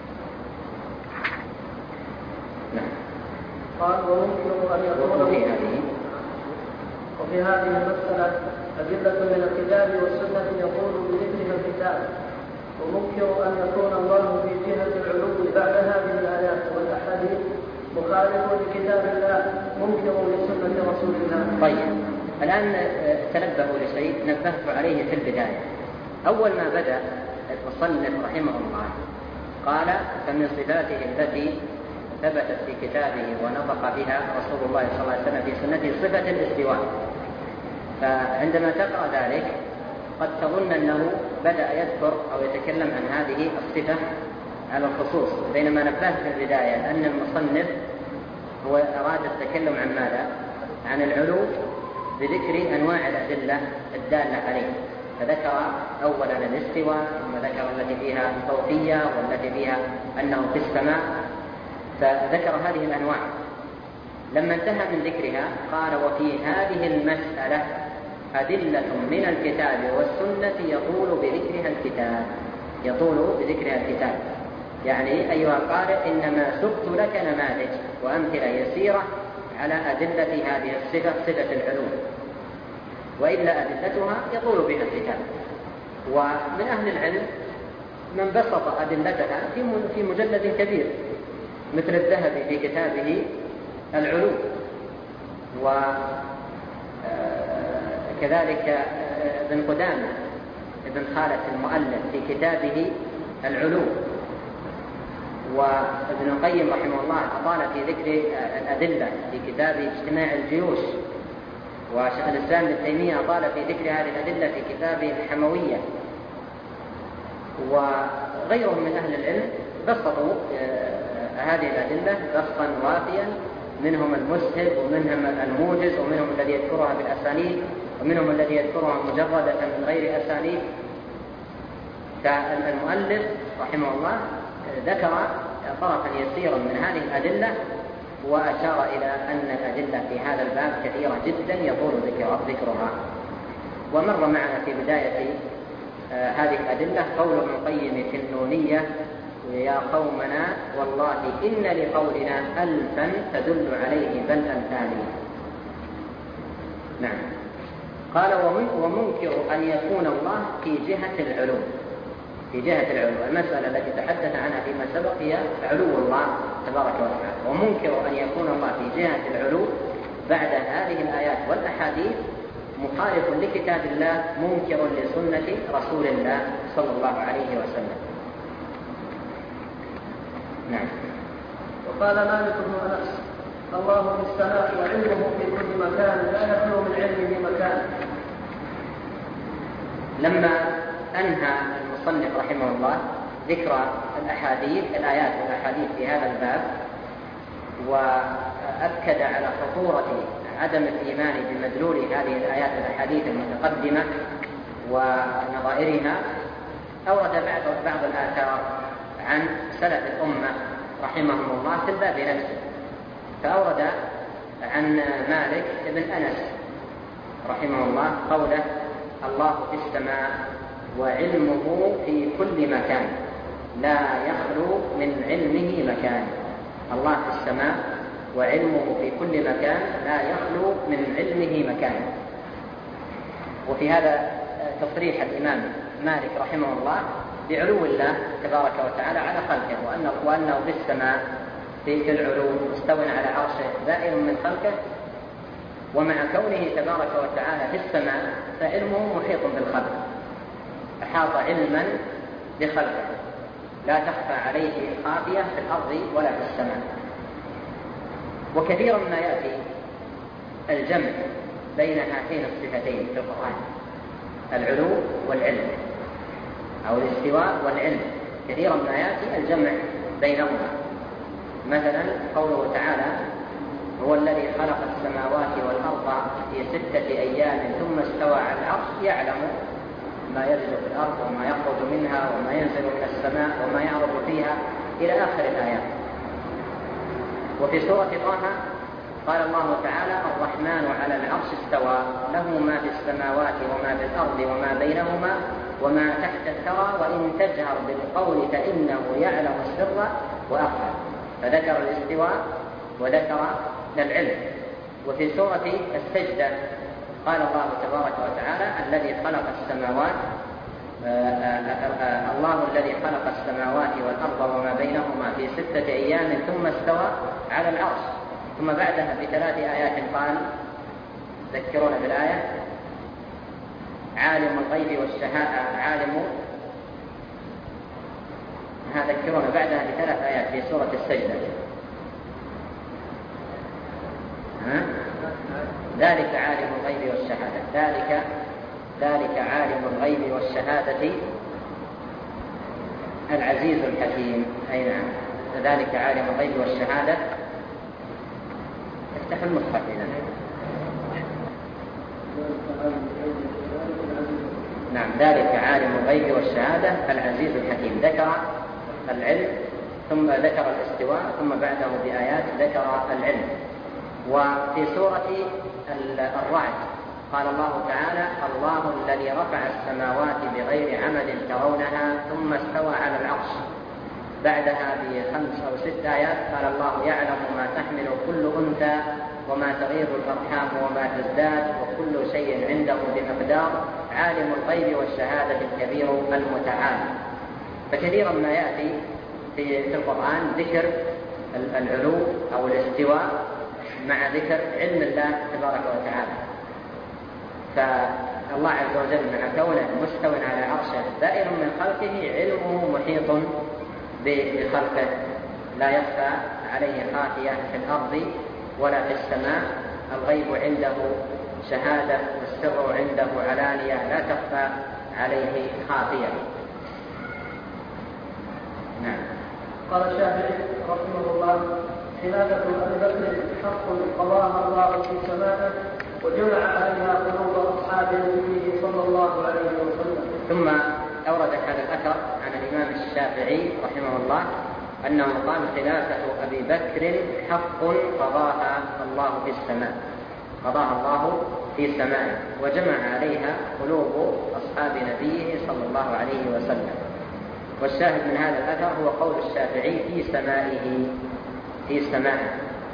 نعم. قال وممكن أن يكون وفي هذه المسألة أدلة من الكتاب والسنة يقول بذكرها الكتاب، وممكن أن يكون الله في جهة العلو بعد هذه الآيات والأحاديث مخالف لكتاب الله منكر لسنة رسول الله. طيب، الآن تنبهوا لشيء نبهت عليه في البداية. أول ما بدأ المصنف رحمه الله قال: فمن صفاته التي ثبتت في كتابه ونطق بها رسول الله صلى الله عليه وسلم في سنته صفة الاستواء. فعندما تقرأ ذلك قد تظن أنه بدأ يذكر أو يتكلم عن هذه الصفة على الخصوص، بينما نبهت في البداية أن المصنف هو أراد التكلم عن ماذا؟ عن العلو بذكر أنواع الأدلة الدالة عليه. فذكر أولا الاستواء، ثم ذكر التي فيها الفوقية والتي فيها أنه في السماء، فذكر هذه الأنواع. لما انتهى من ذكرها قال: وفي هذه المسألة أدلة من الكتاب والسنة يطول بذكرها الكتاب. يعني أيها القارئ إنما سقت لك نماذج وأمثلة يسيرة على أدلة هذه الصفة، صفة العلو، وإلا أدلتها يطول بها الكتاب. ومن أهل العلم من بسط أدلتها في مجلد كبير، مثل الذهبي في كتابه العلو، وكذلك ابن قدامة ابن خالد المؤلف في كتابه العلو، وابن القيم رحمه الله أطال في ذكر الأدلة في كتاب اجتماع الجيوش، وشيخ الإسلام ابن تيمية أطال في ذكر هذه الأدلة في كتابه الحموية، وغيرهم من أهل العلم بسطوا هذه الأدلة بسطا وافيا، منهم المسهب ومنهم الموجز ومنهم الذي يذكرها بالأسانيد ومنهم الذي يذكرها مجردة من غير أسانيد. فالمؤلف رحمه الله ذكر طرفا يسيرا من هذه الأدلة، وأشار إلى أن الأدلة في هذا الباب كثيرة جدا يطول ذكرها. ومر معنا في بداية هذه الأدلة قول ابن القيم في النونية: يا قومنا والله إن لقولنا ألفا تدل عليه بل أمثاله. نعم. قال: ومنكر أن يكون الله في جهة العلو. المسألة التي تحدث عنها فيما سبق هي علو الله تبارك وتعالى. ومنكر أن يكون الله في جهة العلو بعد هذه الآيات والأحاديث مخالف لكتاب الله منكر لسنة رسول الله صلى الله عليه وسلم. نعم. وقال مالك بن أنس: الله في السماء وعلمه في كل مكان لا يخلو من علمه مكان. لما أنهى المصنف رحمه الله ذكر الآيات والأحاديث في هذا الباب، وأكد على خطورة عدم الإيمان بمدلول هذه الآيات والأحاديث المتقدمة ونظائرها، أورد بعض الآثار عن سلف الأمة رحمهم الله في الباب نفسه. فأورد عن مالك بن أنس رحمه الله قوله الله في السماء وعلمه في كل مكان لا يخلو من علمه مكان. الله في السماء وعلمه في كل مكان لا يخلو من علمه مكان. وفي هذا تصريح الإمام مالك رحمه الله بعلو الله تبارك وتعالى على خلقه، وأنه في السماء في العلو مستو على عرشه بائن من خلقه. ومع كونه تبارك وتعالى في السماء فعلمه محيط بالخلق، أحاط علما بخلقه لا تخفى عليه خافية في الأرض ولا في السماء. وكثيرا ما يأتي الجمع بين هاتين الصفتين في القرآن، العلو والعلم أو الاستواء والعلم، كثيرا ما يأتي الجمع بينهما. مثلا قوله تعالى هو الذي خلق السماوات والأرض في 6 أيام ثم استوى على العرش يعلم ما ينزل في الأرض وما يخرج منها وما ينزل من السماء وما يعرض فيها إلى آخر الآيات. وفي سورة طه قال الله تعالى الرحمن على العرش استوى له ما في السماوات وما في الأرض وما بينهما وما تحت الثرى وإن تجهر بالقول فإنه يعلم السر وأخفى. فذكر الاستواء وذكر العلم. وفي سورة السجدة قال الله تبارك وتعالى الذي خلق السماوات الله الذي خلق السماوات والأرض وما بينهما في 6 أيام ثم استوى على العرش. ثم بعدها ب3 آيات قال ذكرونا بالآية عالم الغيب والشهادة ذكرونا بعدها ب3 آيات في سورة السجدة. ذلك عالم الغيب والشهادة ذلك عالم الغيب والشهادة العزيز الحكيم. أي نعم، ذلك عالم الغيب والشهادة. افتح المصحف إذا. نعم، ذلك عالم الغيب والشهادة العزيز الحكيم. ذكر العلم ثم ذكر الاستواء ثم بعده بآيات ذكر العلم. وفي سورة الرعد قال الله تعالى الله الذي رفع السماوات بغير عمد ترونها ثم استوى على العرش. بعدها ب5 أو 6 آيات قال الله يعلم ما تحمل كل أنثى وما تغيظ الأرحام وما تزداد وكل شيء عنده بمقدار عالم الغيب والشهادة الكبير المتعال. فكثيرا ما يأتي في القرآن ذكر العلو أو الاستواء مع ذكر علم الله تبارك وتعالى. فالله عز وجل مع كونه مستو على عرشه بائن من خلقه علمه محيط بخلقه لا يخفى عليه خافية في الأرض ولا في السماء. الغيب عنده شهادة والسر عنده علانية لا تخفى عليه خافية. نعم. قال الشافعي رحمه الله خلافة أبي بكر حق قضاها الله في سمائه وجمع عليها قلوب أصحاب نبيه صلى الله عليه وسلم. ثم أورد هذا الأثر عن الإمام الشافعي رحمه الله أنه قال خلافة أبي بكر حق قضاها الله في السماء، قضاها الله في سمائه وجمع عليها قلوب أصحاب نبيه صلى الله عليه وسلم. والشاهد من هذا الأثر هو قول الشافعي في سمائه، في سمائه.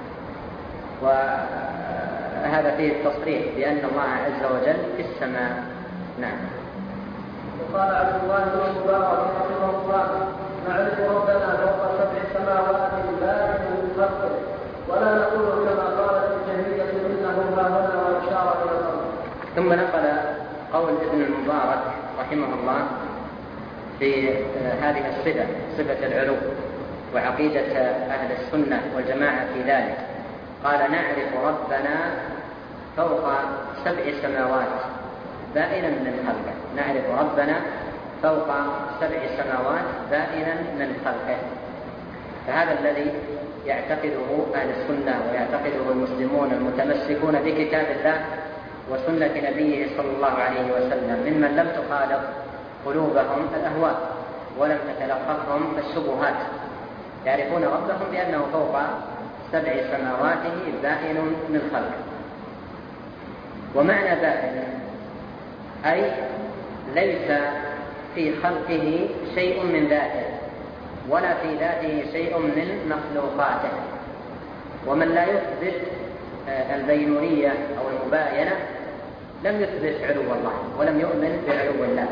وهذا فيه التصريح بأن الله عز وجل في السماء. نعم. وقال عبد الله بن المبارك رحمه الله نعرف ربنا فوق 7 سماوات لا من خلقه ولا نقول كما قالت الجهمية انه ها هنا واشار الى الارض. ثم نقل قول ابن المبارك رحمه الله في هذه الصفة، صفة العلو وعقيدة أهل السنة والجماعة في ذلك. قال نعرف ربنا فوق 7 سماوات بائنا من خلقه. نعرف ربنا فوق 7 سماوات بائنا من خلقه. فهذا الذي يعتقده أهل السنة ويعتقده المسلمون المتمسكون بكتاب الله وسنة نبيه صلى الله عليه وسلم ممن لم تخالط قلوبهم الأهواء ولم تتلقفهم الشبهات. يعرفون ربهم بأنه فوق 7 سماواته بائن من خلقه. ومعنى بائن أي ليس في خلقه شيء من ذاته ولا في ذاته شيء من مخلوقاته. ومن لا يثبت البينونية أو المباينة لم يثبت علو الله ولم يؤمن بعلو الله.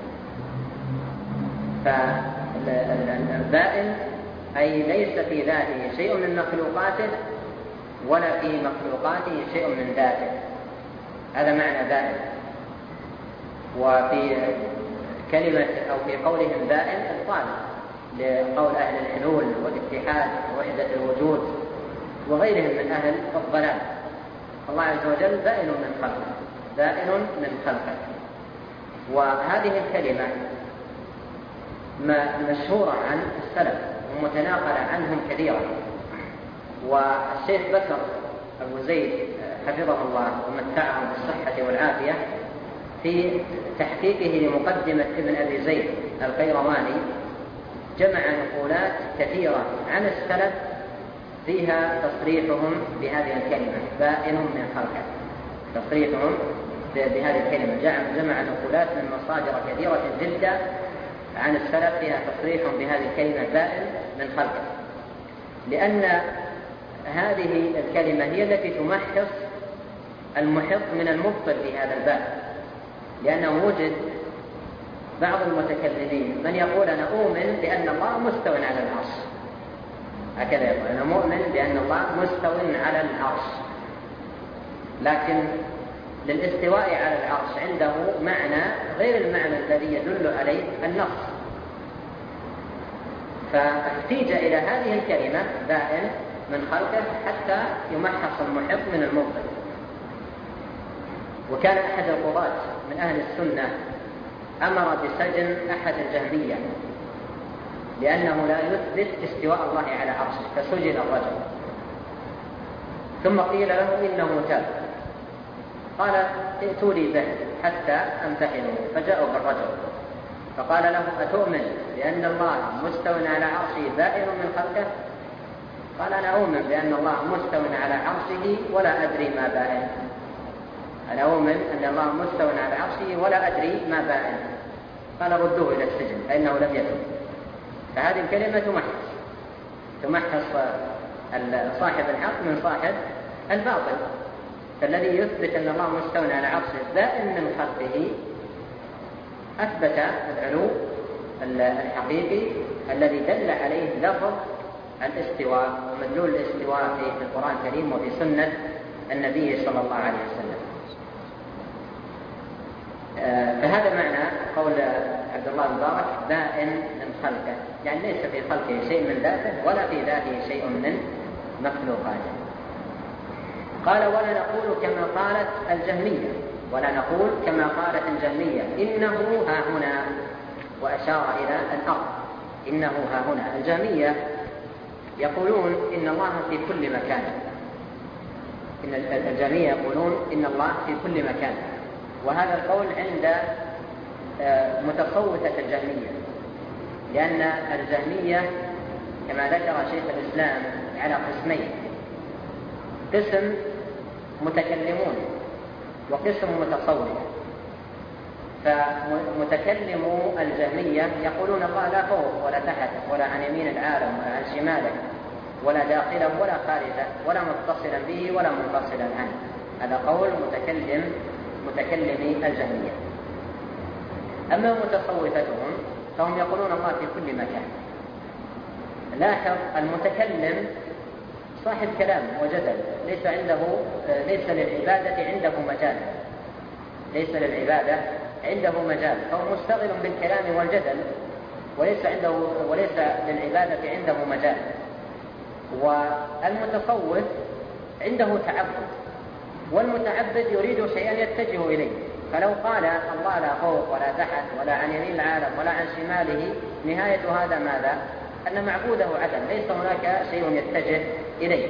فالبائن أي ليس في ذاته شيء من مخلوقاته ولا في مخلوقاته شيء من ذاته، هذا معنى بائن. وفي كلمة أو في قولهم بائن إبطال لقول أهل الحلول والاتحاد ووحدة الوجود وغيرهم من أهل الضلال. الله عز وجل بائن من خلقه، بائن من خلقه. وهذه الكلمة مشهورة عن السلف ومتناقلة عنهم كثيرا. والشيخ بكر أبو زيد حفظه الله ومتعه بالصحة والعافية في تحقيقه لمقدمة ابن أبي زيد القيرواني جمع نقولات كثيرة عن السلف فيها تصريحهم بهذه الكلمة بائن من خلقه، تصريحهم بهذه الكلمة. جمع نقولات من مصادر كثيرة جدا عن السلف فيها تصريحهم بهذه الكلمة بائن من خلقه، لأن هذه الكلمة هي التي تمحص المحط من المبطل في هذا الباب. لأنه وجد بعض المتكلمين من يقول أنا أؤمن بأن الله مستو على العرش، هكذا يقول أنا مؤمن بأن الله مستو على العرش، لكن للاستواء على العرش عنده معنى غير المعنى الذي يدل عليه النص، فاحتيج إلى هذه الكلمة بائن من خلقه حتى يمحص المحط من المبطل. وكان أحد القضاة من أهل السنة أمر بسجن أحد الجهمية لأنه لا يثبت استواء الله على عرشه، فسجن الرجل. ثم قيل له إنه تاب، قال ائتوا لي به حتى أمتحنه، فجاءوا بالرجل فقال له أتؤمن بأن الله مستو على عرشه بائن من خلقه؟ قال أنا أؤمن بأن الله مستو على عرشه ولا أدري ما بائن، أنا أؤمن أن الله مستو على عرشه ولا أدري ما بائن. قال ردوه إلى السجن فإنه لم يتب. فهذه الكلمة تمحص صاحب الحق من صاحب الباطل. فالذي يثبت أن الله مستو على عرشه بائن من خلقه أثبت العلو الحقيقي الذي دل عليه لفظ الاستواء ومدلول الاستواء في القرآن الكريم وفي سنة النبي صلى الله عليه وسلم. فهذا معنى قول عبد الله المبارك بائن من خلقه، يعني ليس في خلقه شيء من ذاته ولا في ذاته شيء من مخلوقاته. قال ولا نقول كما قالت الجهمية، ولا نقول كما قالت الجهمية إنه ها هنا، وأشار إلى الأرض، إنه ها هنا. الجهمية يقولون إن الله في كل مكان، إن الجهمية يقولون إن الله في كل مكان، وهذا القول عند متصوفة الجهمية، لأن الجهمية كما ذكر شيخ الإسلام على قسمين، قسم متكلمون وقسم متصوفة. فمتكلمو الجهمية يقولون الله لا فوق ولا تحت ولا عن يمين العالم ولا عن شماله ولا داخله ولا خارجه ولا متصلا به ولا منفصلا عنه. هذا قول متكلمي الجهمية. أما متصوفتهم فهم يقولون الله في كل مكان. لاحظ المتكلم صاحب كلام وجدل، ليس للعبادة عنده مجال، ليس للعبادة عنده مجال، فهو مشتغل بالكلام والجدل وليس للعبادة عنده مجال. والمتصوف عنده تعبد، والمتعبد يريد شيئا يتجه إليه، فلو قال الله لا فوق ولا تحت ولا عن يمين العالم ولا عن شماله، نهاية هذا ماذا؟ أن معبوده عدم، ليس هناك شيء يتجه إليه.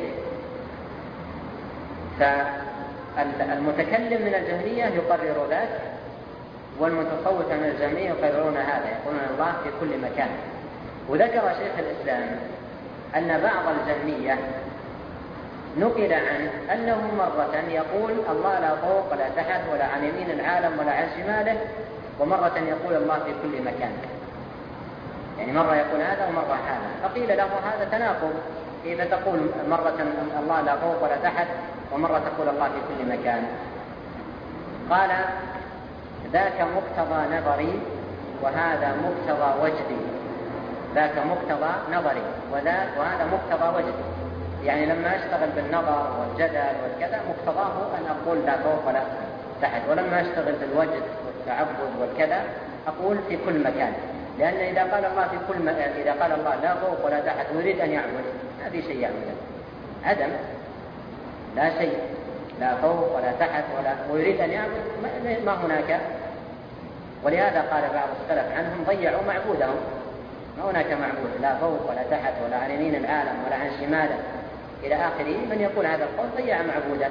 فالمتكلم من الجهمية يقرر ذلك، والمتصوف من الجهمية يقررون هذا، يقولون الله في كل مكان. وذكر شيخ الإسلام أن بعض الجهمية نقل عنه أنه مرة يقول الله لا فوق ولا تحت ولا عن يمين العالم ولا عن شماله، ومرة يقول الله في كل مكان. يعني مرة يقول هذا ومرة هذا. فقيل له هذا تناقض، إذا تقول مرة الله لا فوق ولا تحت ومرة تقول الله في كل مكان. قال ذاك مقتضى نظري وهذا مقتضى وجدي. ذاك مقتضى نظري وهذا مقتضى وجدي. يعني لما أشتغل بالنظر والجدل والكذا مقتضاه أن أقول لا فوق ولا تحت، ولما أشتغل بالوجد والتعبد والكذا أقول في كل مكان. لأن إذا قال الله لا فوق ولا تحت ويريد أن يعبد ما في شيء يعبده، عدم، لا شيء، لا فوق ولا تحت ويريد أن يعبد ما هناك. ولهذا قال بعض السلف عنهم ضيعوا معبودهم، ما هناك معبود لا فوق ولا تحت ولا عن يمين العالم ولا عن شماله إلى آخره. من يقول هذا القول ضيع معبودا.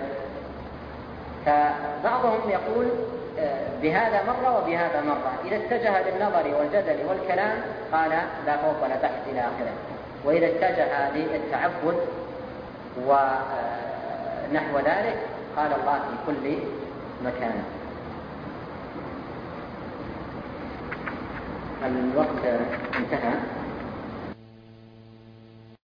فبعضهم يقول بهذا مرة وبهذا مرة، إذا اتجه للنظر والجدل والكلام قال لا فوق ولا تحت إلى آخره، وإذا اتجه للتعبد ونحو ذلك قال الله في كل مكان. الوقت انتهى.